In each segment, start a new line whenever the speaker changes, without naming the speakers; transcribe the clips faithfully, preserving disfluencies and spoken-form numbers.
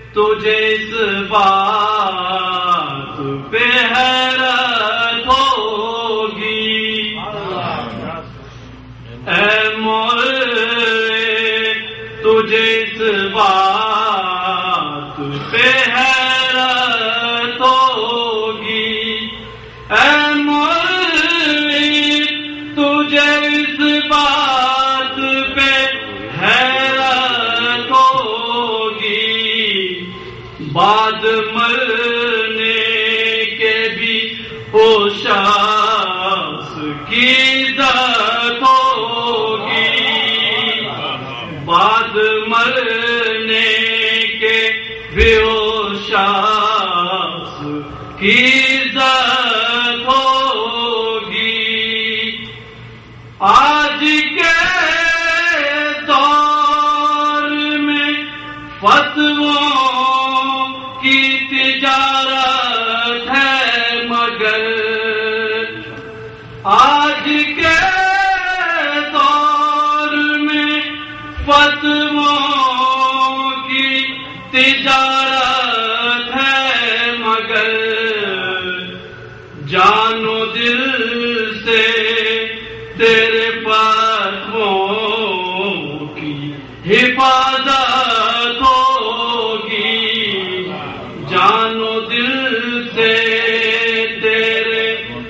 تجھے اس بات پہ حیرت ہوگی، اے مولوی تجھے اس بات پہ حیرت ہوگی، اے مولوی تجھے اس بات پہ حیرت ہوگی، بعد مرنے کے بھی وہ شخص کی عزت ہوگی، بعد مرنے کے بھی وہ شخص کی عزت ہوگی۔ آج کے دور میں فتووں کی تجارت ہے، مگر آج کے دور میں فتووں کی تجارت ہے، مگر جان و دل سے تیرے فتووں کی حفاظت ہوگی، جان و دل سے تیرے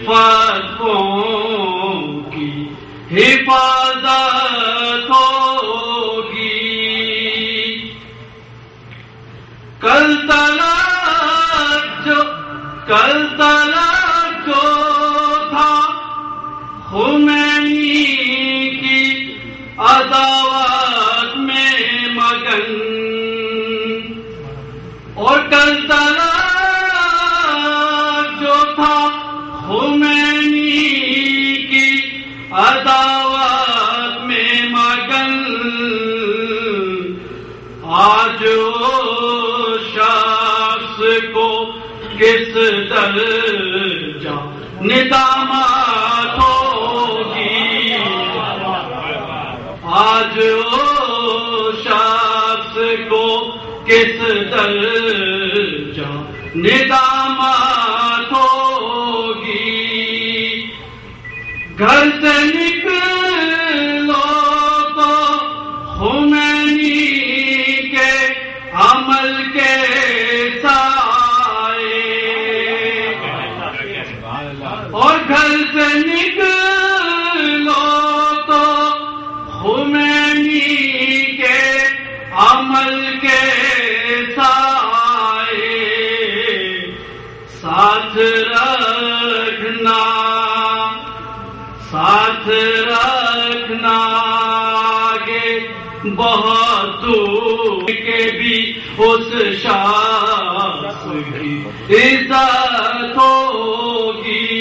فتووں کی حفاظت ہوگی۔ کل تلک جو کل تلک جو تھا خمینی کی عداوت میں مگن، اور کل تلک جو تھا خمینی کی عداوت میں مگن، آج وہ شخص کو کس درجہ ندامت ہوگی، آج وہ شخص کو کس درجہ ندامت ہوگی۔ گھر سے نکلو تو خمینی کے عمل کے سائے، اور گھر سے نکلو تو خمینی کے عمل کے سائے، ساتھ رکھنا ساتھ رکھنا گے بہت دور کے بھی اس شخص کی عزت ہوگی،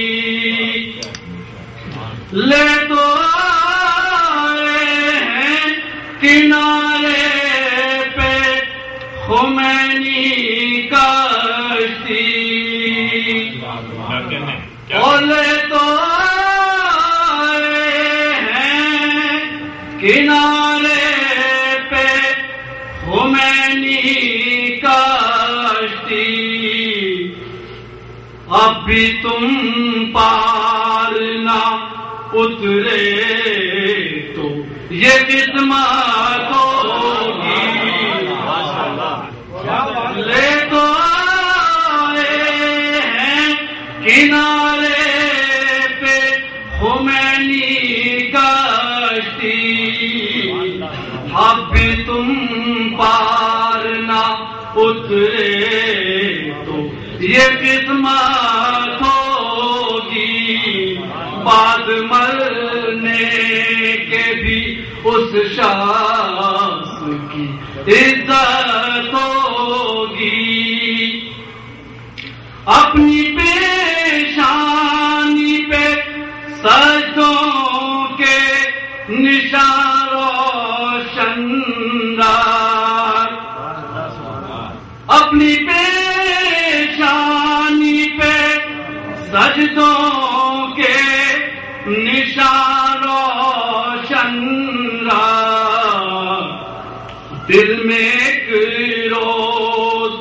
لے تو آئے ہیں کنارے پہ خمینی کشتی، اور لے تو آئے ہیں کنارے پہ خمینی کشتی، اب بھی تم پار نہ اترے تو یہ قسمت ہوگی، لے تو آئے ہیں کنارے پہ خمینی کشتی، اب بھی تم پار نہ اترے تو یہ قسمت ہوگی، بعد مرنے کے بھی اس شخص کی عزت ہوگی۔ اپنی پیشانی پہ سجدوں کے نشان روشن دار، اپنی پیشانی پہ سجدوں کے نشان روشن دار، دل میں ایک روز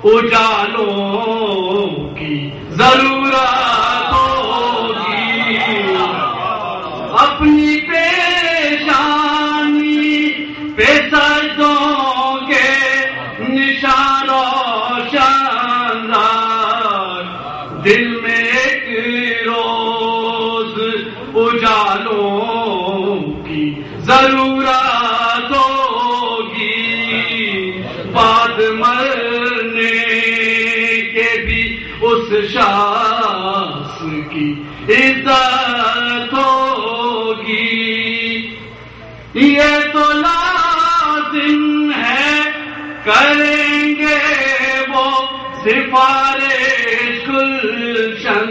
اجالوں کی ضرورت ہوگی، اپنی پیشانی پہ سجدوں کے نشان روشن رکھ، دل میں ایک روز اجالوں کی ضرورت ہوگی، بعد مرنے کے بھی اس شخص کی عزت ہوگی، یہ تو لازم ہے کریں گے وہ سفارش گلشن،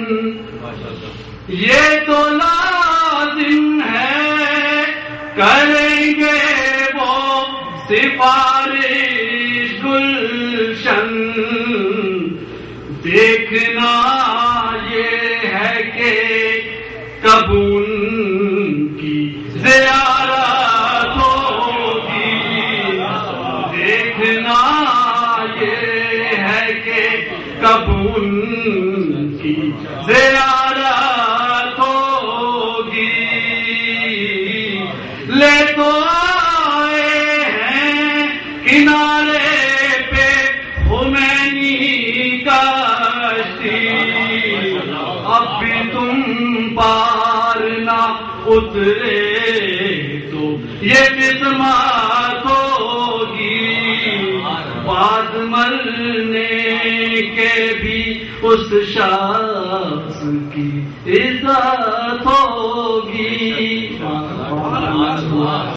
یہ تو لازم ہے کریں گے وہ سفارش گلشن، دیکھنا یہ ہے کہ کب ان کی زیارت ہوگی، دیکھنا یہ ہے کہ کب ان کی زیارت ہوگی، لے تو آئے ہیں کنارے پہ خمینی کشتی، اب بھی تم پار نہ اترے تو یہ قسمت ہوگی، بعد مرنے کے بھی اس شخص کی عزت ہوگی۔